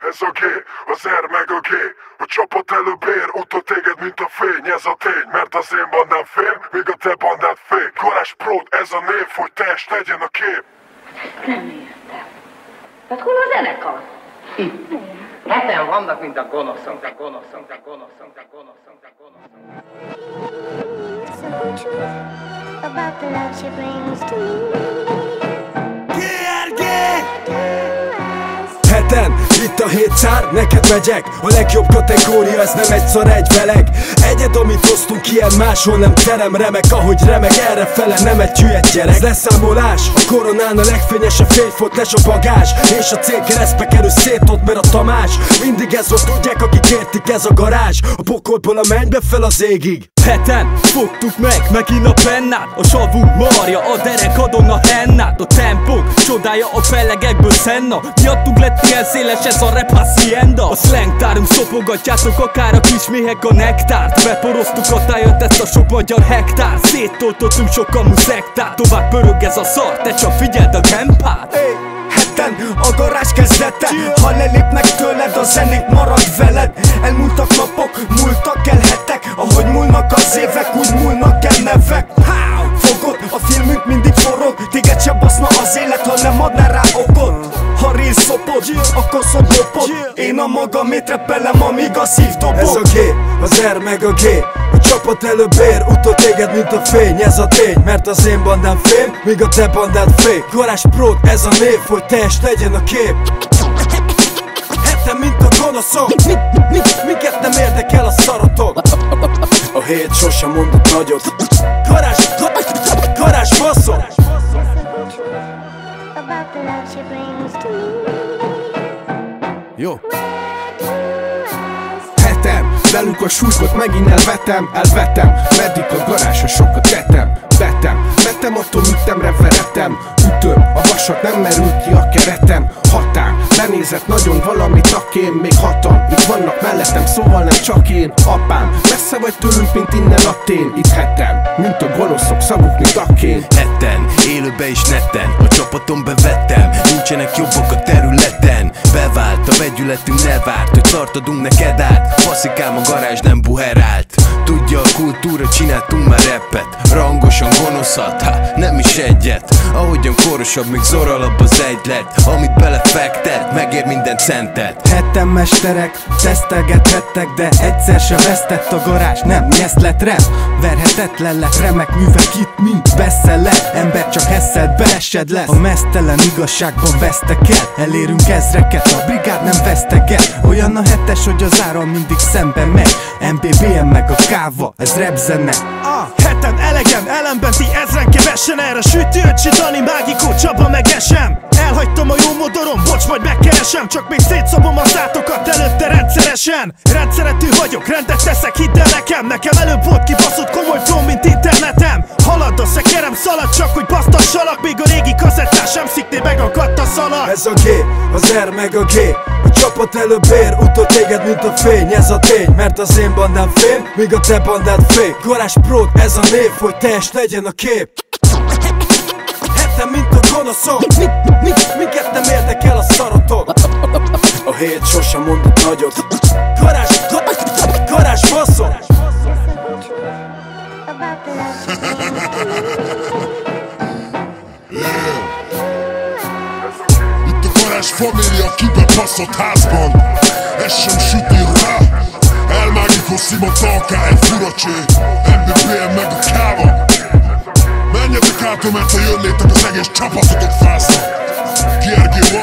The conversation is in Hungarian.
Ez a G, az R meg a G. A csapat előbb ér, utol téged mint a fény. Ez a tény, mert az én bandám fém, míg a te bandád fék. Garázs Prod, ez a név, hogy test legyen a kép. Nem értem. Hát hol a zenekar? Itt. Heten vannak, mint a gonoszok, a gonoszok, a gonoszok, a gonoszok, a gonoszok. Simple truth about the love she brings to me. Heten, itt a 7 szár, neked megyek. A legjobb kategória, ez nem egyszer egy veleg. Egyed, amit hoztunk, ilyen máshol nem terem. Remek, ahogy remeg, errefele nem egy hülye gyerek. Ez leszámolás, a koronán a legfényesebb fényfotlás a bagázs. És a cél keresztbe kerül szétot, mert a Tamás. Mindig ez volt, tudják, akik értik, ez a garázs. A pokolból a mennybe fel az égig. Heten, fogtuk meg, megint a pennát. A savunk marja, a derek adon a hennát. A tempók, csodája a fellegekből szenna. Miattuk lett ilyen széles ez a rap hacienda. A slangtárunk szopogatjátok akár a kis méhek a nektárt. Beporoztuk a tájat, ezt a sok magyar hektár. Széttoltottunk sok kamu szektát. Tovább pörög ez a szar, te csak figyeld a gempát. Heten, a garázs kezdete. Ha lelépnek tőled, a zenét marad veled. Elmúltak napok, múltak el hetek. Ahogy múlnak az évek, úgy múlnak el nevek. Fogod, a filmünk mindig forog. Téged se baszna az élet, ha nem adná rá okot. Ha rész szopod, akkor szobopod. Én a magamét repelem, amíg a szív dobog. Ez a G, az R meg a G. A csapat előbb ér, utol téged mint a fény. Ez a tény, mert az én bandám fém, míg a te bandád fék. Garázs Prod, ez a név, hogy test legyen a kép. Heten, mint a gonoszok. Minket nem érdekel a szarotok. A hét sosem mondott nagyot. Garázs basszok. About the love she brings to me. Jó. Hetem, velük a súlykot megint elvetem. Meddig a garázsra sokat tettem. Vettem, attól üttemre veretem. Ütöm, a vasat nem merült ki a keretem. Hatám, benézett nagyon valamit a kém. Még hatan, itt vannak mellettem, szóval nem csak én. Apám, messze vagy tőlünk, mint innen a tén. Itt hetem, mint a gonoszok, szavuk, mint a kén. Heten, élőbe és netten, a csapaton bevettem. Nincsenek jobbak a területen. Bevált, a vegyületünk ne várt, hogy tartadunk neked át. Faszikám, a garázs nem buherált. Tudja a kultúra, csináltunk már rappet. Rangosan gonoszat, nem is egyet. Ahogyan korosabb, még zoralabb az egylet. Amit belefektet, megér minden centet. Heten mesterek, tesztelgethettek, de egyszer se vesztett a garázs. Nem nyesztlet rap, verhetetlen lett. Remek művek itt mind bestseller. Ember csak eszed be, esed lesz. A meztelen igazságban vesztek el. Elérünk ezreket, a brigád nem vesztek el. Olyan a hetes, hogy az áram mindig szembe megy. MBBM meg a káva, ez rap zene. Heten elegem, elemben ti ezren kevesen. Erre sütő öcsi Dani, mágikó Csaba meg esem. Elhagytam a jó modorom, bocs, majd megkeresem. Csak még szétszobom az átokat előtte rendszeresen. Rendszeretű vagyok, rendet teszek, hidd el nekem. Nekem előbb volt kibaszott komoly flow, mint internetem. Halad a szekerem, szalad csak, hogy basztassalak. Még a régi kazettás sem szikné, megakadt a szalag. Ez a G, az R meg a G. A csapat előbb ér, utol téged mint a fény. Ez a tény, mert az én bandám fém, míg a te bandád fék. Garázs Prod, ez a név, hogy test legyen a kép. Heten, mint a gonoszok. Minket nem érdekel a szarotok. A hét sosem mondott nagyot. Garázs basszok. About the love she brings to me. Itt a garázs família kibebaszott házban. Ez sem süti rá. Elmágikó Simon Talká, egy furacsé. MBBM meg a káva. Menjetek át, mert ha jönnétek, az egész csapatotok fázna. KRG